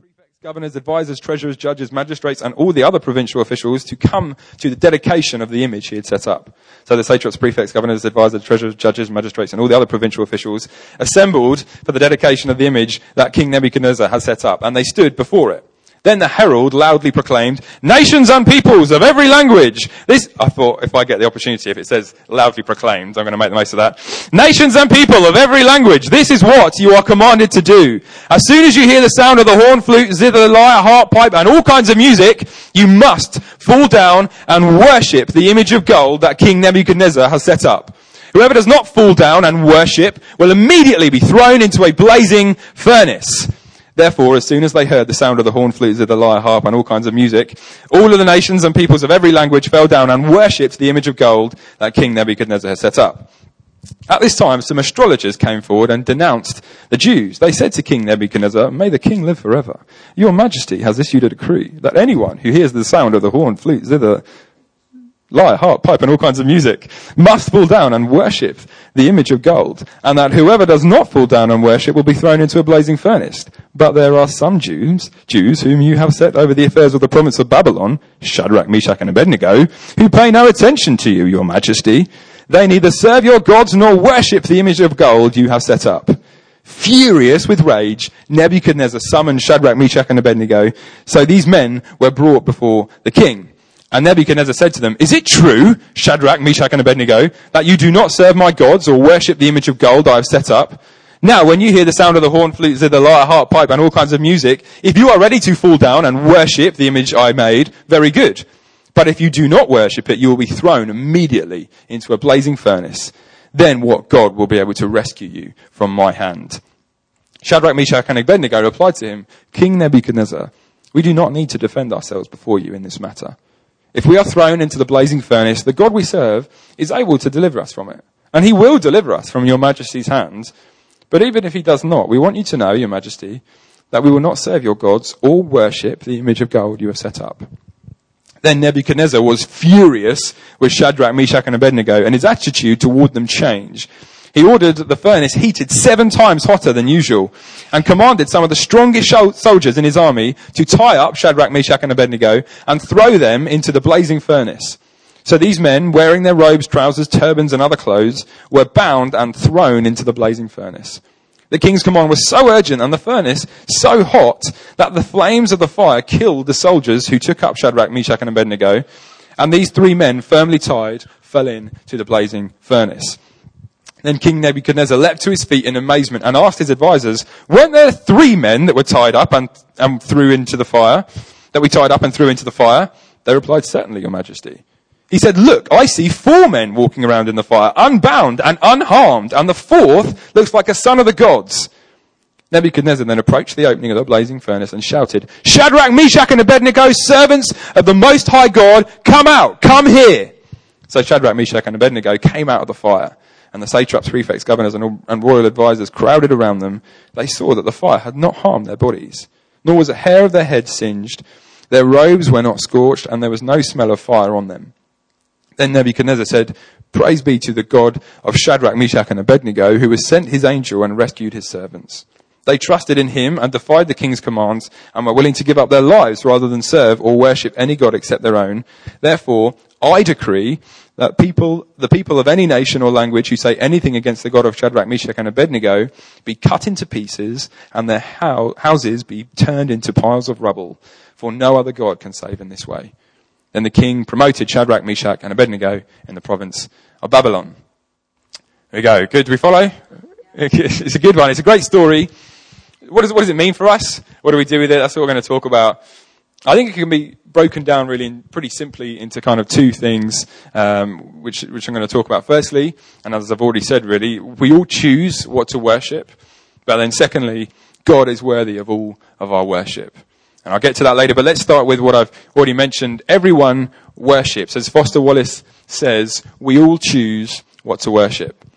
prefects, governors, advisors, treasurers, judges, magistrates, and all the other provincial officials to come to the dedication of the image he had set up. So the satraps, prefects, governors, advisors, treasurers, judges, magistrates, and all the other provincial officials assembled for the dedication of the image that King Nebuchadnezzar had set up, and they stood before it. Then the herald loudly proclaimed, "Nations and peoples of every language." I thought, if I get the opportunity, if it says loudly proclaimed, I'm going to make the most of that. "Nations and people of every language, this is what you are commanded to do. As soon as you hear the sound of the horn, flute, zither, lyre, harp, pipe, and all kinds of music, you must fall down and worship the image of gold that King Nebuchadnezzar has set up. Whoever does not fall down and worship will immediately be thrown into a blazing furnace." Therefore, as soon as they heard the sound of the horn, flute, zither, lyre, harp, and all kinds of music, all of the nations and peoples of every language fell down and worshipped the image of gold that King Nebuchadnezzar had set up. At this time, some astrologers came forward and denounced the Jews. They said to King Nebuchadnezzar, "May the king live forever. Your Majesty has issued a decree that anyone who hears the sound of the horn, flute, zither, lyre, harp, pipe, and all kinds of music must fall down and worship the image of gold, and that whoever does not fall down and worship will be thrown into a blazing furnace. But there are some Jews whom you have set over the affairs of the province of Babylon, Shadrach, Meshach, and Abednego, who pay no attention to you, your Majesty. They neither serve your gods nor worship the image of gold you have set up." Furious with rage, Nebuchadnezzar summoned Shadrach, Meshach, and Abednego. So these men were brought before the king. And Nebuchadnezzar said to them, "Is it true, Shadrach, Meshach, and Abednego, that you do not serve my gods or worship the image of gold I have set up? Now, when you hear the sound of the horn, flute, zither, lyre, harp, pipe, and all kinds of music, if you are ready to fall down and worship the image I made, very good. But if you do not worship it, you will be thrown immediately into a blazing furnace. Then what God will be able to rescue you from my hand?" Shadrach, Meshach, and Abednego replied to him, "King Nebuchadnezzar, we do not need to defend ourselves before you in this matter. If we are thrown into the blazing furnace, the God we serve is able to deliver us from it. And he will deliver us from your Majesty's hands. But even if he does not, we want you to know, your Majesty, that we will not serve your gods or worship the image of gold you have set up." Then Nebuchadnezzar was furious with Shadrach, Meshach, and Abednego, and his attitude toward them changed. He ordered the furnace heated 7 times hotter than usual, and commanded some of the strongest soldiers in his army to tie up Shadrach, Meshach, and Abednego and throw them into the blazing furnace. So these men, wearing their robes, trousers, turbans, and other clothes, were bound and thrown into the blazing furnace. The king's command was so urgent and the furnace so hot that the flames of the fire killed the soldiers who took up Shadrach, Meshach, and Abednego, and these 3 men, firmly tied, fell into the blazing furnace. Then King Nebuchadnezzar leapt to his feet in amazement and asked his advisors, "Weren't there 3 men that were tied up and threw into the fire? That we tied up and threw into the fire?" They replied, "Certainly, your Majesty." He said, "Look, I see 4 men walking around in the fire, unbound and unharmed, and the 4th looks like a son of the gods." Nebuchadnezzar then approached the opening of the blazing furnace and shouted, "Shadrach, Meshach, and Abednego, servants of the Most High God, come out, come here." So Shadrach, Meshach, and Abednego came out of the fire. And the satraps, prefects, governors, and royal advisors crowded around them. They saw that the fire had not harmed their bodies, nor was a hair of their head singed. Their robes were not scorched, and there was no smell of fire on them. Then Nebuchadnezzar said, "Praise be to the God of Shadrach, Meshach, and Abednego, who has sent his angel and rescued his servants. They trusted in him and defied the king's commands, and were willing to give up their lives rather than serve or worship any god except their own. Therefore, I decree that the people of any nation or language who say anything against the God of Shadrach, Meshach, and Abednego be cut into pieces, and their houses be turned into piles of rubble, for no other God can save in this way." Then the king promoted Shadrach, Meshach, and Abednego in the province of Babylon. There we go. Good. Do we follow? It's a good one. It's a great story. What does it mean for us? What do we do with it? That's what we're going to talk about. I think it can be broken down really pretty simply into kind of 2 things, which I'm going to talk about. Firstly, and as I've already said really, we all choose what to worship. But then secondly, God is worthy of all of our worship. And I'll get to that later, but let's start with what I've already mentioned. Everyone worships. As Foster Wallace says, we all choose what to worship.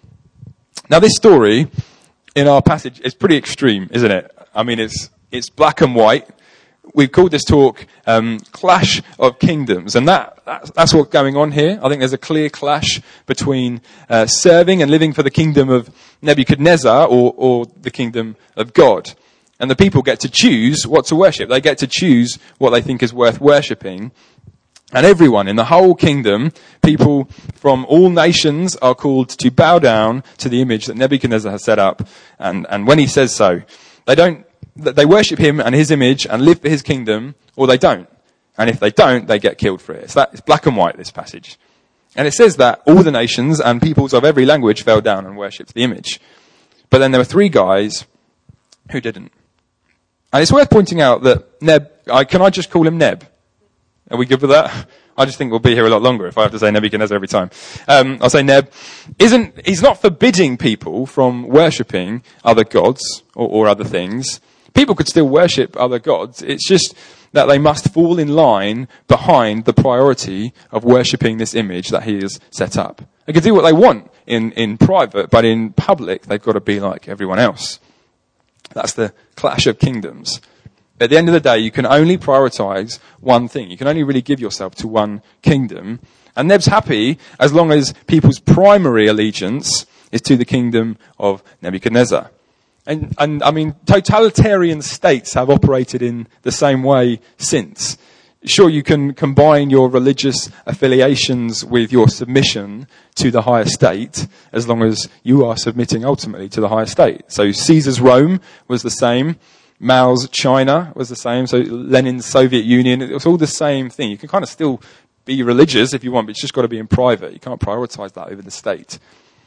Now this story in our passage is pretty extreme, isn't it? I mean, it's black and white. We've called this talk Clash of Kingdoms, and that's what's going on here. I think there's a clear clash between serving and living for the kingdom of Nebuchadnezzar or the kingdom of God. And the people get to choose what to worship. They get to choose what they think is worth worshipping. And everyone in the whole kingdom, people from all nations, are called to bow down to the image that Nebuchadnezzar has set up. And when he says so, they worship him and his image and live for his kingdom, or they don't. And if they don't, they get killed for it. It's black and white, this passage. And it says that all the nations and peoples of every language fell down and worshipped the image. But then there were 3 guys who didn't. And it's worth pointing out that can I just call him Neb? Are we good with that? I just think we'll be here a lot longer if I have to say Nebuchadnezzar every time. I'll say Neb. He's not forbidding people from worshipping other gods or other things. People could still worship other gods. It's just that they must fall in line behind the priority of worshipping this image that he has set up. They can do what they want in private, but in public they've got to be like everyone else. That's the clash of kingdoms. At the end of the day, you can only prioritize one thing. You can only really give yourself to one kingdom. And Neb's happy as long as people's primary allegiance is to the kingdom of Nebuchadnezzar. And I mean, totalitarian states have operated in the same way since. Sure, you can combine your religious affiliations with your submission to the higher state, as long as you are submitting ultimately to the higher state. So Caesar's Rome was the same. Mao's China was the same. So Lenin's Soviet Union, it was all the same thing. You can kind of still be religious if you want, but it's just got to be in private. You can't prioritize that over the state.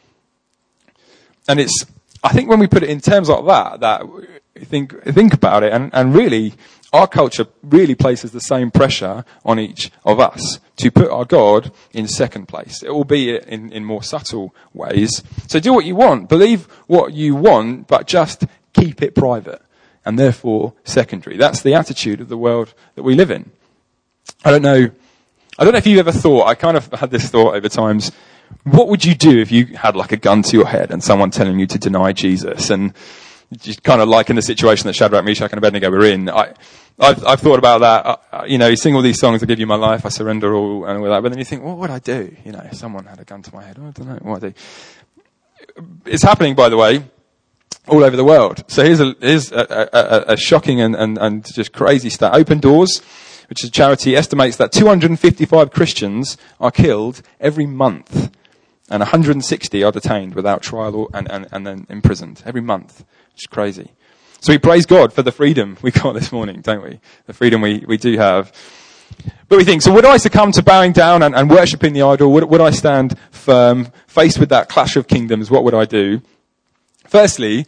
And I think when we put it in terms like that think about it, and really, our culture really places the same pressure on each of us to put our God in second place, albeit in more subtle ways. So do what you want, believe what you want, but just keep it private, and therefore secondary. That's the attitude of the world that we live in. I don't know if you've ever thought, I kind of had this thought over times, what would you do if you had like a gun to your head and someone telling you to deny Jesus? And just kind of like in the situation that Shadrach, Meshach and Abednego were in. I've thought about that. You sing all these songs, I give you my life, I surrender all, and all that. But then you think, what would I do? If someone had a gun to my head, I don't know what I'd do. It's happening, by the way, all over the world. So here's a shocking and just crazy stat. Open Doors, which is a charity, estimates that 255 Christians are killed every month, and 160 are detained without trial and then imprisoned every month. Which is crazy. So we praise God for the freedom we got this morning, don't we? The freedom we do have. But we think, so would I succumb to bowing down and worshipping the idol? Would I stand firm, faced with that clash of kingdoms? What would I do? Firstly,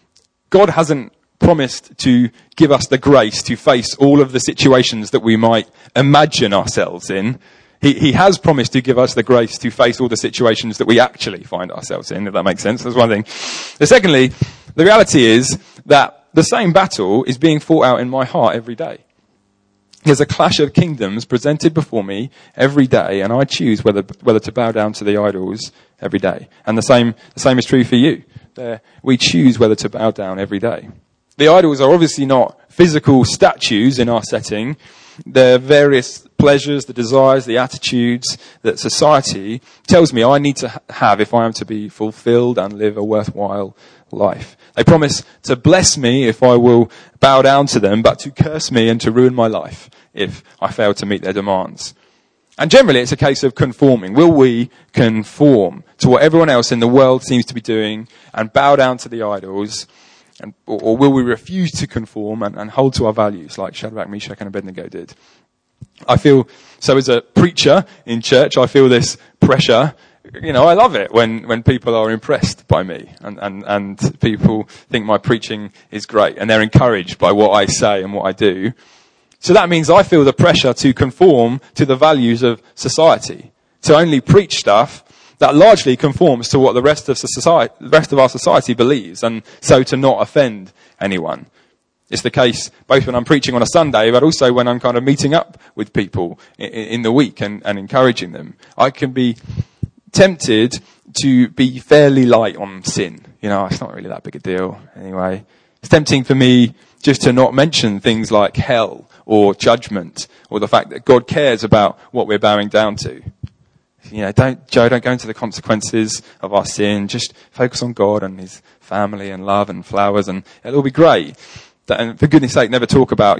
God hasn't promised to give us the grace to face all of the situations that we might imagine ourselves in. He has promised to give us the grace to face all the situations that we actually find ourselves in, if that makes sense. That's one thing. Secondly, the reality is that the same battle is being fought out in my heart every day. There's a clash of kingdoms presented before me every day, and I choose whether to bow down to the idols every day. And the same is true for you. We choose whether to bow down every day. The idols are obviously not physical statues in our setting. They're various pleasures, the desires, the attitudes that society tells me I need to have if I am to be fulfilled and live a worthwhile life. They promise to bless me if I will bow down to them, but to curse me and to ruin my life if I fail to meet their demands. And generally it's a case of conforming. Will we conform to what everyone else in the world seems to be doing and bow down to the idols? Or will we refuse to conform and hold to our values like Shadrach, Meshach and Abednego did? I feel, so as a preacher in church, I feel this pressure. I love it when people are impressed by me and people think my preaching is great and they're encouraged by what I say and what I do. So that means I feel the pressure to conform to the values of society, to only preach stuff that largely conforms to what the rest of our society believes, and so to not offend anyone. It's the case both when I'm preaching on a Sunday, but also when I'm kind of meeting up with people in the week and encouraging them. I can be tempted to be fairly light on sin. It's not really that big a deal anyway. It's tempting for me just to not mention things like hell or judgment or the fact that God cares about what we're bowing down to. Don't go into the consequences of our sin. Just focus on God and his family and love and flowers and it'll all be great. And for goodness sake, never talk about,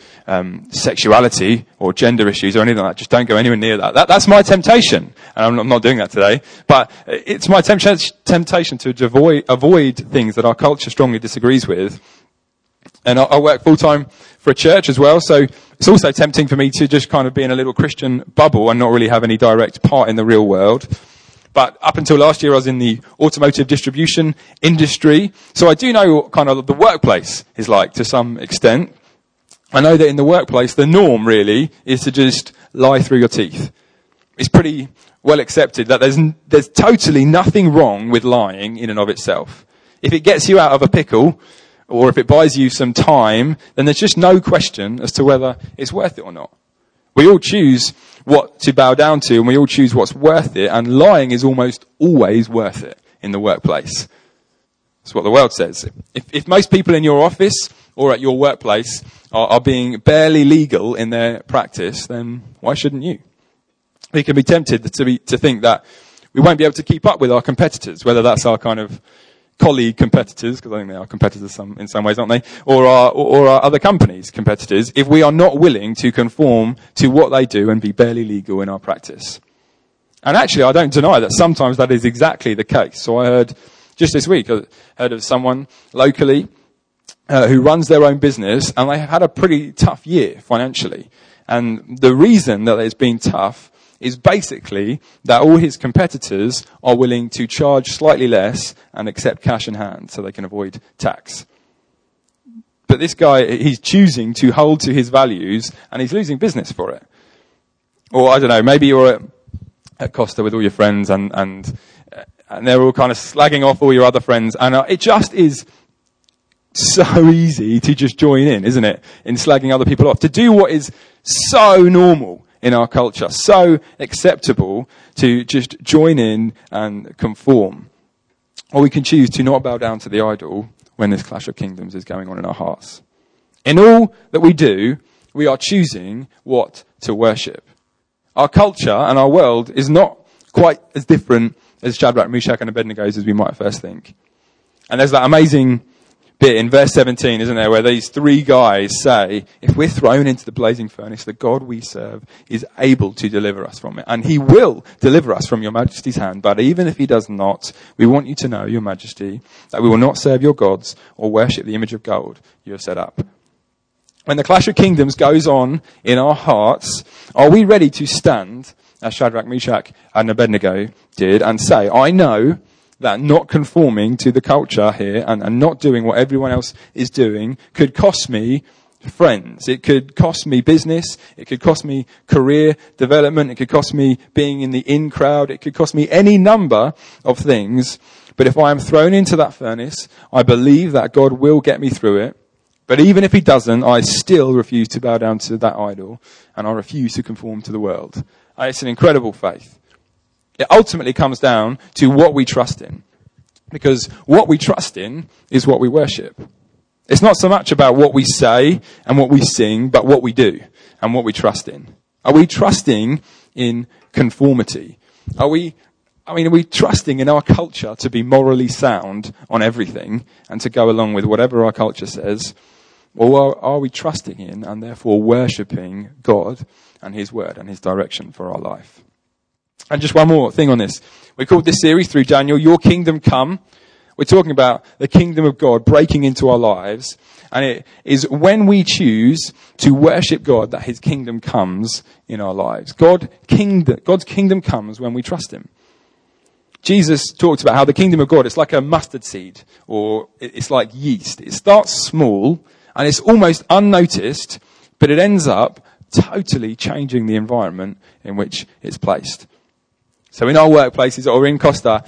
sexuality or gender issues or anything like that. Just don't go anywhere near that. That's my temptation. And I'm not doing that today. But it's my temptation to avoid things that our culture strongly disagrees with. And I work full-time for a church as well, so it's also tempting for me to just kind of be in a little Christian bubble and not really have any direct part in the real world. But up until last year, I was in the automotive distribution industry, so I do know what kind of the workplace is like to some extent. I know that in the workplace, the norm really is to just lie through your teeth. It's pretty well accepted that there's totally nothing wrong with lying in and of itself. If it gets you out of a pickle, or if it buys you some time, then there's just no question as to whether it's worth it or not. We all choose what to bow down to, and we all choose what's worth it, and lying is almost always worth it in the workplace. That's what the world says. If most people in your office or at your workplace are being barely legal in their practice, then why shouldn't you? We can be tempted to think that we won't be able to keep up with our competitors, whether that's our kind of colleague competitors, because I think they are competitors in some ways, aren't they? Or our other companies' competitors, if we are not willing to conform to what they do and be barely legal in our practice. And actually, I don't deny that sometimes that is exactly the case. So I heard, just this week, I heard of someone locally who runs their own business, and they have had a pretty tough year financially. And the reason that it's been tough is basically that all his competitors are willing to charge slightly less and accept cash in hand so they can avoid tax. But this guy, he's choosing to hold to his values and he's losing business for it. Or I don't know, maybe you're at Costa with all your friends and they're all kind of slagging off all your other friends, and it just is so easy to just join in, isn't it? In slagging other people off. To do what is so normal in our culture, so acceptable, to just join in and conform. Or we can choose to not bow down to the idol when this clash of kingdoms is going on in our hearts. In all that we do, we are choosing what to worship. Our culture and our world is not quite as different as Shadrach, Meshach and Abednego's as we might first think. And there's that amazing bit in verse 17, isn't there, where these three guys say, if we're thrown into the blazing furnace, the God we serve is able to deliver us from it. And he will deliver us from your majesty's hand. But even if he does not, we want you to know, your majesty, that we will not serve your gods or worship the image of gold you have set up. When the clash of kingdoms goes on in our hearts, are we ready to stand, as Shadrach, Meshach and Abednego did, and say, I know that not conforming to the culture here and not doing what everyone else is doing could cost me friends. It could cost me business. It could cost me career development. It could cost me being in the in crowd. It could cost me any number of things. But if I am thrown into that furnace, I believe that God will get me through it. But even if he doesn't, I still refuse to bow down to that idol, and I refuse to conform to the world. It's an incredible faith. It ultimately comes down to what we trust in. Because what we trust in is what we worship. It's not so much about what we say and what we sing, but what we do and what we trust in. Are we trusting in conformity? Are we trusting in our culture to be morally sound on everything and to go along with whatever our culture says? Or are we trusting in and therefore worshipping God and his word and his direction for our life? And just one more thing on this. We called this series through Daniel, Your Kingdom Come. We're talking about the kingdom of God breaking into our lives. And it is when we choose to worship God that his kingdom comes in our lives. God's kingdom comes when we trust him. Jesus talked about how the kingdom of God, it's like a mustard seed, or it's like yeast. It starts small and it's almost unnoticed, but it ends up totally changing the environment in which it's placed. So in our workplaces or in Costa,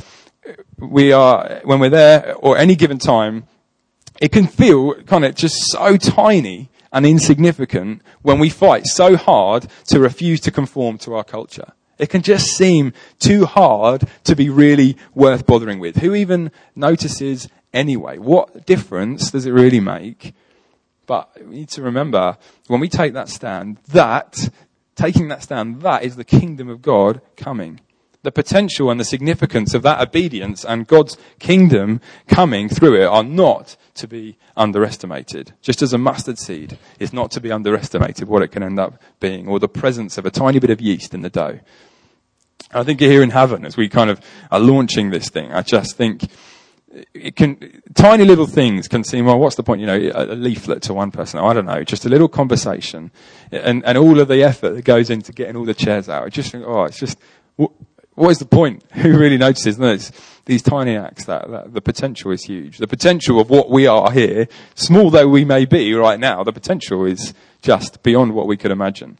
when we're there or any given time, it can feel kind of just so tiny and insignificant when we fight so hard to refuse to conform to our culture. It can just seem too hard to be really worth bothering with. Who even notices anyway? What difference does it really make? But we need to remember, when we take that stand, that is the kingdom of God coming. the potential and the significance of that obedience and God's kingdom coming through it are not to be underestimated. Just as a mustard seed is not to be underestimated, what it can end up being, or the presence of a tiny bit of yeast in the dough. I think here in heaven, as we kind of are launching this thing, I just think tiny little things can seem, well, what's the point? A leaflet to one person. I don't know, just a little conversation, and all of the effort that goes into getting all the chairs out. I just think, what is the point? Who really notices? No, it's these tiny acts that the potential is huge. The potential of what we are here, small though we may be right now, the potential is just beyond what we could imagine.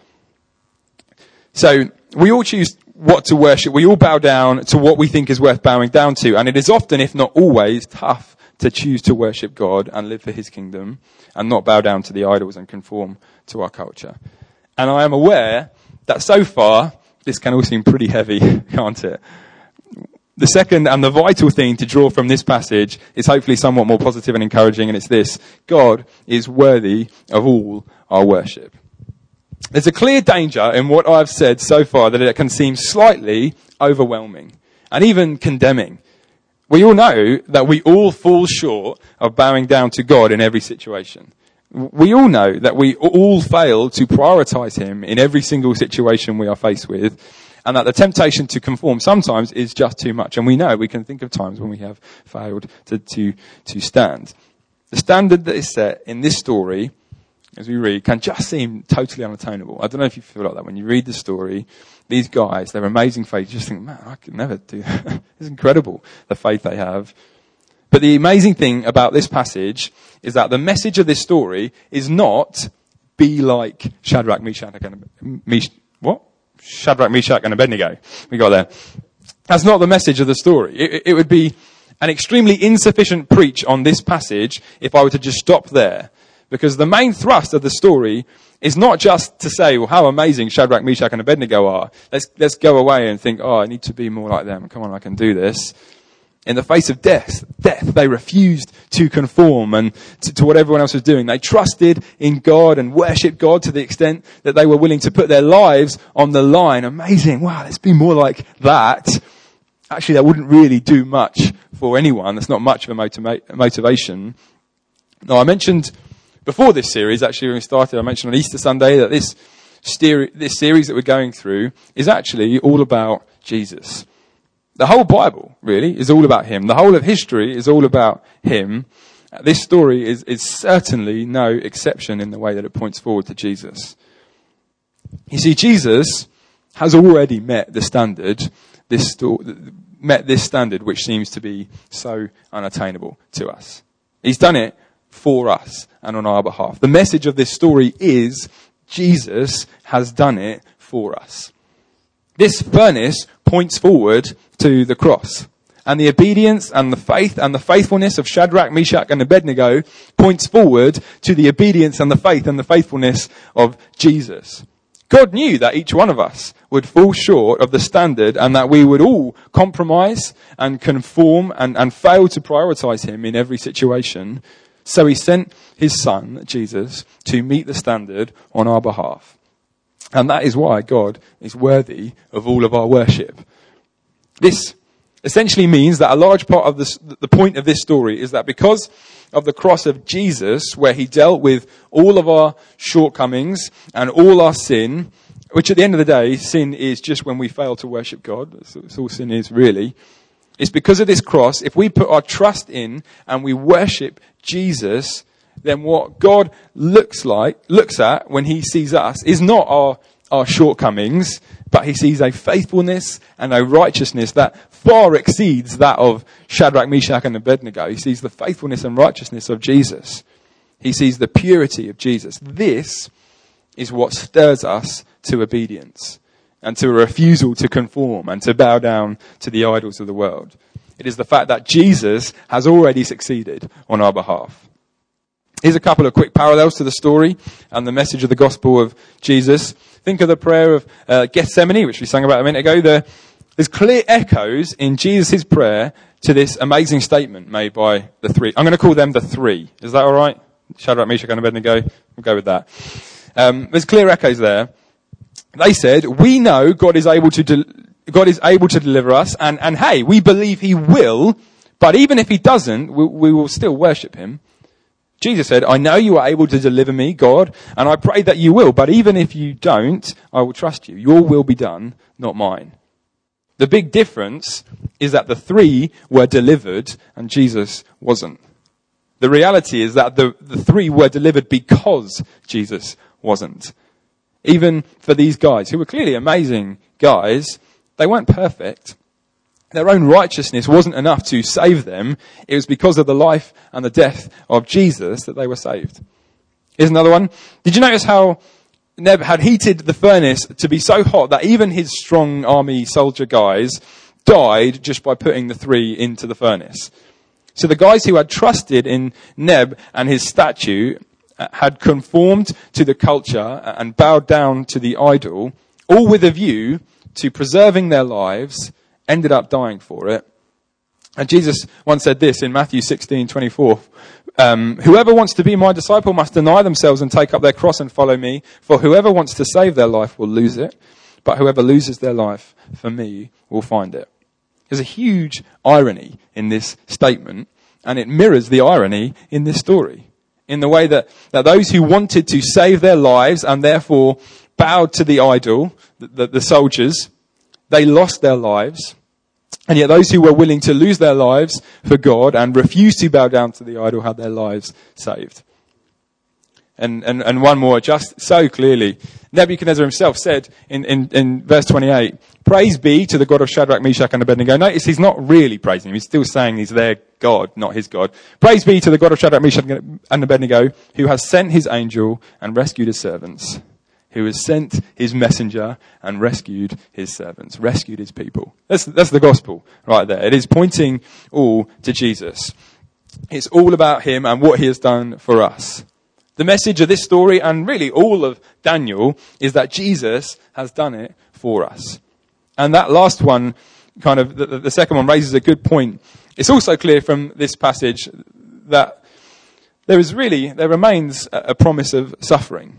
So we all choose what to worship. We all bow down to what we think is worth bowing down to. And it is often, if not always, tough to choose to worship God and live for his kingdom and not bow down to the idols and conform to our culture. And I am aware that so far, this can all seem pretty heavy, can't it? The second and the vital thing to draw from this passage is hopefully somewhat more positive and encouraging, and it's this: God is worthy of all our worship. There's a clear danger in what I've said so far that it can seem slightly overwhelming and even condemning. We all know that we all fall short of bowing down to God in every situation. We all know that we all fail to prioritize him in every single situation we are faced with, and that the temptation to conform sometimes is just too much. And we know, we can think of times when we have failed to stand. The standard that is set in this story, as we read, can just seem totally unattainable. I don't know if you feel like that when you read the story. These guys, their amazing faith, you just think, man, I could never do that. It's incredible, the faith they have. But the amazing thing about this passage is that the message of this story is not be like Shadrach, Meshach, and Abednego. We got there. That's not the message of the story. It would be an extremely insufficient preach on this passage if I were to just stop there. Because the main thrust of the story is not just to say, well, how amazing Shadrach, Meshach, and Abednego are. Let's go away and think, I need to be more like them. Come on, I can do this. In the face of death, they refused to conform and to what everyone else was doing. They trusted in God and worshipped God to the extent that they were willing to put their lives on the line. Amazing. Wow, let's be more like that. Actually, that wouldn't really do much for anyone. That's not much of a motivation. Now, I mentioned before this series, actually, when we started, I mentioned on Easter Sunday that this series that we're going through is actually all about Jesus. The whole Bible, really, is all about him. The whole of history is all about him. This story is certainly no exception in the way that it points forward to Jesus. You see, Jesus has already met the standard, met this standard which seems to be so unattainable to us. He's done it for us and on our behalf. The message of this story is Jesus has done it for us. This furnace points forward to the cross. And the obedience and the faith and the faithfulness of Shadrach, Meshach, and Abednego points forward to the obedience and the faith and the faithfulness of Jesus. God knew that each one of us would fall short of the standard and that we would all compromise and conform and fail to prioritize him in every situation. So he sent his son, Jesus, to meet the standard on our behalf. And that is why God is worthy of all of our worship. This essentially means that a large part of the point of this story is that because of the cross of Jesus, where he dealt with all of our shortcomings and all our sin, which at the end of the day, sin is just when we fail to worship God. That's all sin is, really. It's because of this cross, if we put our trust in and we worship Jesus, then what God looks at when he sees us is not our shortcomings, but he sees a faithfulness and a righteousness that far exceeds that of Shadrach, Meshach, and Abednego. He sees the faithfulness and righteousness of Jesus. He sees the purity of Jesus. This is what stirs us to obedience and to a refusal to conform and to bow down to the idols of the world. It is the fact that Jesus has already succeeded on our behalf. Here's a couple of quick parallels to the story and the message of the gospel of Jesus. Think of the prayer of Gethsemane, which we sang about a minute ago. There's clear echoes in Jesus' prayer to this amazing statement made by the three. I'm going to call them the three. Is that all right? Shadrach, Meshach, and Abednego. We'll go with that. There's clear echoes there. They said, we know God is able to God is able to deliver us, and hey, we believe he will, but even if he doesn't, we will still worship him. Jesus said, I know you are able to deliver me, God, and I pray that you will, but even if you don't, I will trust you. Your will be done, not mine. The big difference is that the three were delivered and Jesus wasn't. The reality is that the three were delivered because Jesus wasn't. Even for these guys, who were clearly amazing guys, they weren't perfect. Their own righteousness wasn't enough to save them. It was because of the life and the death of Jesus that they were saved. Here's another one. Did you notice how Neb had heated the furnace to be so hot that even his strong army soldier guys died just by putting the three into the furnace? So the guys who had trusted in Neb and his statue had conformed to the culture and bowed down to the idol, all with a view to preserving their lives, ended up dying for it. And Jesus once said this in Matthew 16:24. Whoever wants to be my disciple must deny themselves and take up their cross and follow me. For whoever wants to save their life will lose it, but whoever loses their life for me will find it. There's a huge irony in this statement, and it mirrors the irony in this story. In the way that those who wanted to save their lives and therefore bowed to the idol, the soldiers, they lost their lives. And yet those who were willing to lose their lives for God and refused to bow down to the idol had their lives saved. And one more, just so clearly. Nebuchadnezzar himself said in verse 28, praise be to the God of Shadrach, Meshach and Abednego. Notice he's not really praising him. He's still saying he's their God, not his God. Praise be to the God of Shadrach, Meshach and Abednego, who has sent his angel and rescued his servants. Who has sent his messenger and rescued his servants, rescued his people. That's the gospel right there. It is pointing all to Jesus. It's all about him and what he has done for us. The message of this story, and really all of Daniel, is that Jesus has done it for us. And that last one, kind of, the second one raises a good point. It's also clear from this passage that there remains a promise of suffering.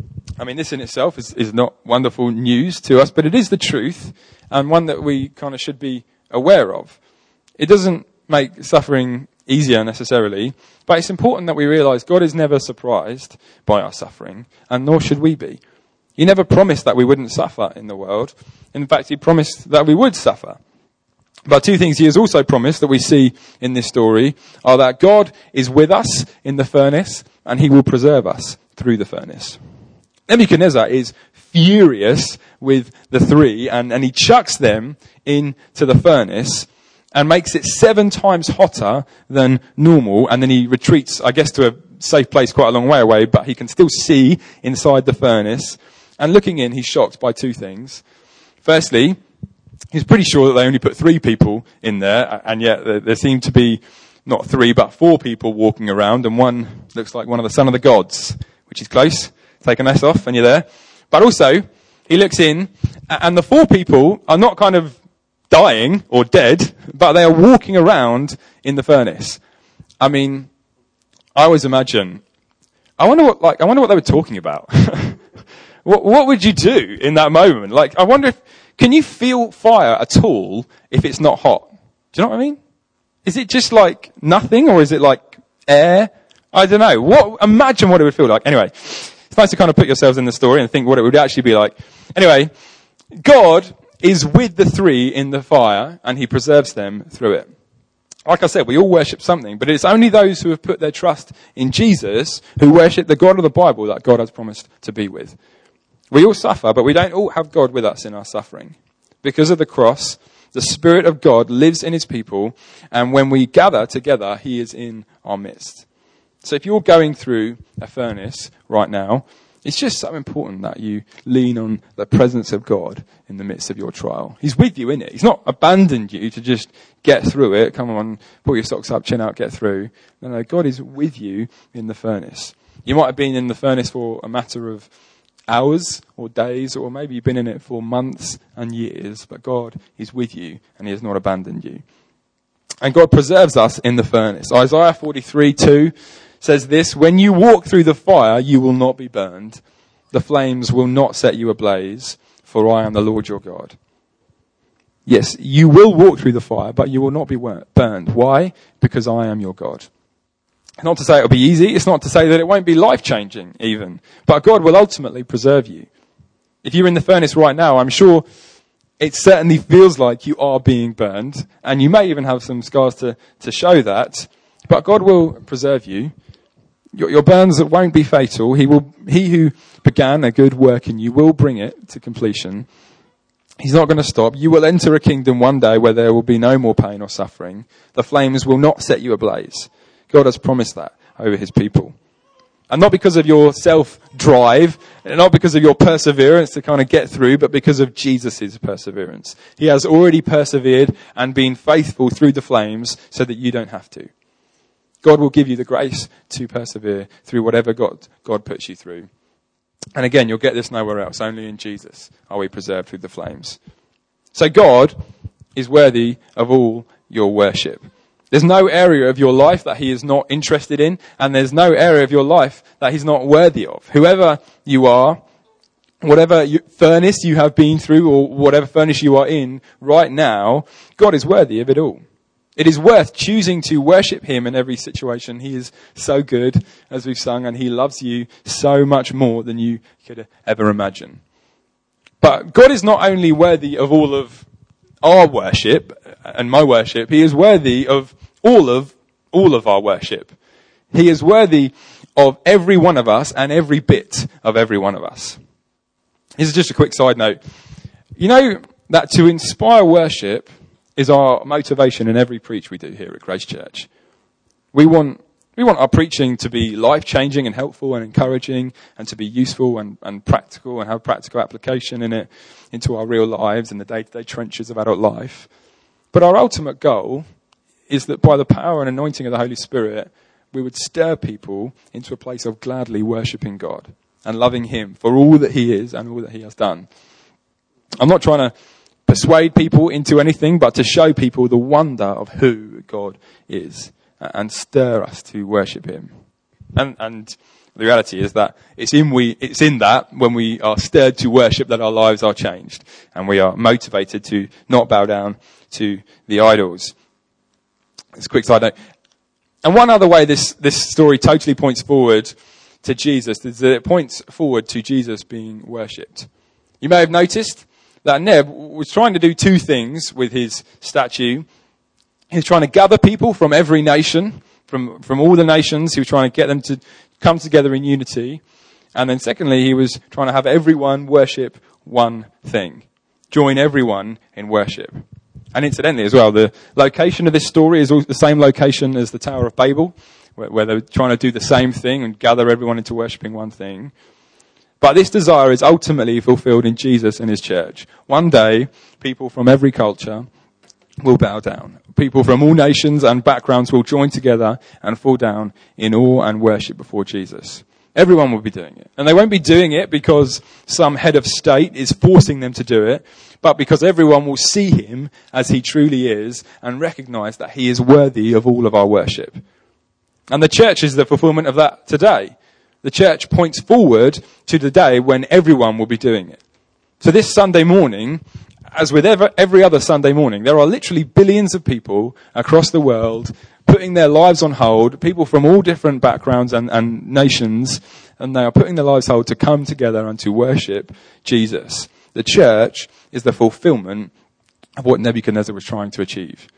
I mean, this in itself is not wonderful news to us, but it is the truth, and one that we kind of should be aware of. It doesn't make suffering easier necessarily, but it's important that we realise God is never surprised by our suffering, and nor should we be. He never promised that we wouldn't suffer in the world. In fact, he promised that we would suffer. But two things he has also promised that we see in this story are that God is with us in the furnace, and he will preserve us through the furnace. Nebuchadnezzar is furious with the three, and he chucks them into the furnace and makes it 7 times hotter than normal, and then he retreats, I guess, to a safe place quite a long way away, but he can still see inside the furnace. And looking in, he's shocked by 2 things. Firstly, he's pretty sure that they only put 3 people in there, and yet there seem to be not 3 but 4 people walking around, and one looks like one of the son of the gods, which is close. Take a mess off and you're there. But also, he looks in, and the 4 people are not kind of dying or dead, but they are walking around in the furnace. I mean, I always imagine, I wonder what they were talking about. What would you do in that moment? Like, I wonder can you feel fire at all if it's not hot? Do you know what I mean? Is it just like nothing, or is it like air? I don't know. Imagine what it would feel like. Anyway, it's nice to kind of put yourselves in the story and think what it would actually be like. Anyway, God is with the 3 in the fire, and he preserves them through it. Like I said, we all worship something, but it's only those who have put their trust in Jesus who worship the God of the Bible that God has promised to be with. We all suffer, but we don't all have God with us in our suffering. Because of the cross, the Spirit of God lives in his people, and when we gather together, he is in our midst. So if you're going through a furnace right now, it's just so important that you lean on the presence of God in the midst of your trial. He's with you in it. He's not abandoned you to just get through it. Come on, pull your socks up, chin out, get through. No, God is with you in the furnace. You might have been in the furnace for a matter of hours or days, or maybe you've been in it for months and years, but God is with you and he has not abandoned you. And God preserves us in the furnace. Isaiah 43:2 says this, when you walk through the fire, you will not be burned. The flames will not set you ablaze, for I am the Lord your God. Yes, you will walk through the fire, but you will not be burned. Why? Because I am your God. Not to say it'll be easy. It's not to say that it won't be life-changing even. But God will ultimately preserve you. If you're in the furnace right now, I'm sure it certainly feels like you are being burned. And you may even have some scars to show that. But God will preserve you. Your burns won't be fatal. He who began a good work in you will bring it to completion. He's not going to stop. You will enter a kingdom one day where there will be no more pain or suffering. The flames will not set you ablaze. God has promised that over his people. And not because of your self-drive, and not because of your perseverance to kind of get through, but because of Jesus' perseverance. He has already persevered and been faithful through the flames so that you don't have to. God will give you the grace to persevere through whatever God puts you through. And again, you'll get this nowhere else. Only in Jesus are we preserved through the flames. So God is worthy of all your worship. There's no area of your life that he is not interested in, and there's no area of your life that he's not worthy of. Whoever you are, whatever furnace you have been through, or whatever furnace you are in right now, God is worthy of it all. It is worth choosing to worship him in every situation. He is so good, as we've sung, and he loves you so much more than you could ever imagine. But God is not only worthy of all of our worship and my worship, he is worthy of all of our worship. He is worthy of every one of us and every bit of every one of us. This is just a quick side note. You know that to inspire worship is our motivation in every preach we do here at Grace Church. We want our preaching to be life-changing and helpful and encouraging, and to be useful and practical and have practical application in it into our real lives and the day-to-day trenches of adult life. But our ultimate goal is that by the power and anointing of the Holy Spirit, we would stir people into a place of gladly worshipping God and loving him for all that he is and all that he has done. I'm not trying to persuade people into anything, but to show people the wonder of who God is and stir us to worship him. And the reality is that it's in that when we are stirred to worship that our lives are changed and we are motivated to not bow down to the idols. It's a quick side note. And one other way this story totally points forward to Jesus is that it points forward to Jesus being worshipped. You may have noticed that Neb was trying to do two things with his statue. He was trying to gather people from every nation, from all the nations. He was trying to get them to come together in unity. And then secondly, he was trying to have everyone worship one thing. Join everyone in worship. And incidentally as well, the location of this story is the same location as the Tower of Babel, where they're trying to do the same thing and gather everyone into worshipping one thing. But this desire is ultimately fulfilled in Jesus and his church. One day, people from every culture will bow down. People from all nations and backgrounds will join together and fall down in awe and worship before Jesus. Everyone will be doing it. And they won't be doing it because some head of state is forcing them to do it, but because everyone will see him as he truly is and recognize that he is worthy of all of our worship. And the church is the fulfillment of that today. The church points forward to the day when everyone will be doing it. So this Sunday morning, as with every other Sunday morning, there are literally billions of people across the world putting their lives on hold, people from all different backgrounds and nations, and they are putting their lives on hold to come together and to worship Jesus. The church is the fulfillment of what Nebuchadnezzar was trying to achieve.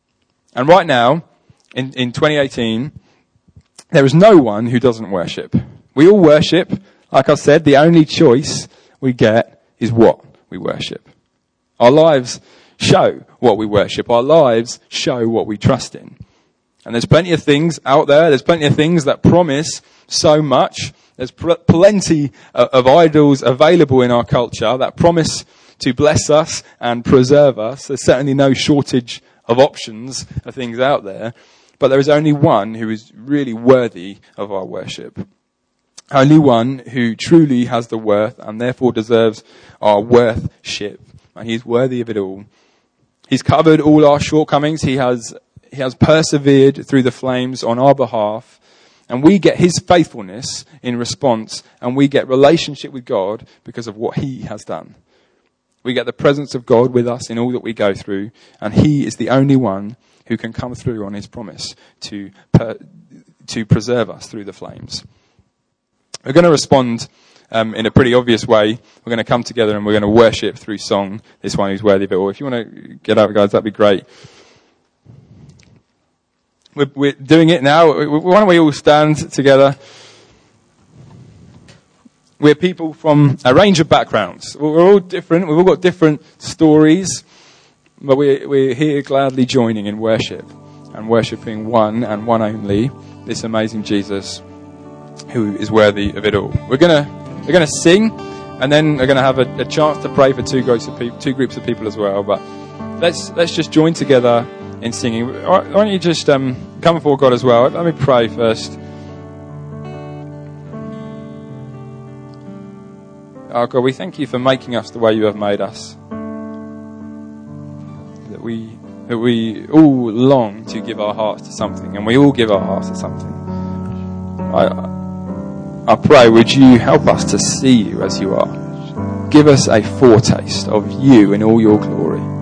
And right now, in 2018, there is no one who doesn't worship. We all worship. Like I said, the only choice we get is what we worship. Our lives show what we worship. Our lives show what we trust in. And there's plenty of things out there. There's plenty of things that promise so much. There's plenty of idols available in our culture that promise to bless us and preserve us. There's certainly no shortage of options of things out there. But there is only one who is really worthy of our worship. Only one who truly has the worth and therefore deserves our worthship. And he's worthy of it all. He's covered all our shortcomings. He has persevered through the flames on our behalf. And we get his faithfulness in response. And we get relationship with God because of what he has done. We get the presence of God with us in all that we go through, and he is the only one who can come through on his promise to preserve us through the flames. We're going to respond in a pretty obvious way. We're going to come together and we're going to worship through song this one who's worthy of it all. If you want to get up, guys, that'd be great. We're doing it now. Why don't we all stand together? We're people from a range of backgrounds. We're all different. We've all got different stories. But we're here gladly joining in worship and worshipping one and one only, this amazing Jesus who is worthy of it all. We're gonna sing, and then we're gonna have a chance to pray for two groups of people as well. But let's just join together in singing. Why don't you just come before God as well? Let me pray first. Oh God, we thank you for making us the way you have made us. That we all long to give our hearts to something, and we all give our hearts to something. I pray, would you help us to see you as you are? Give us a foretaste of you in all your glory.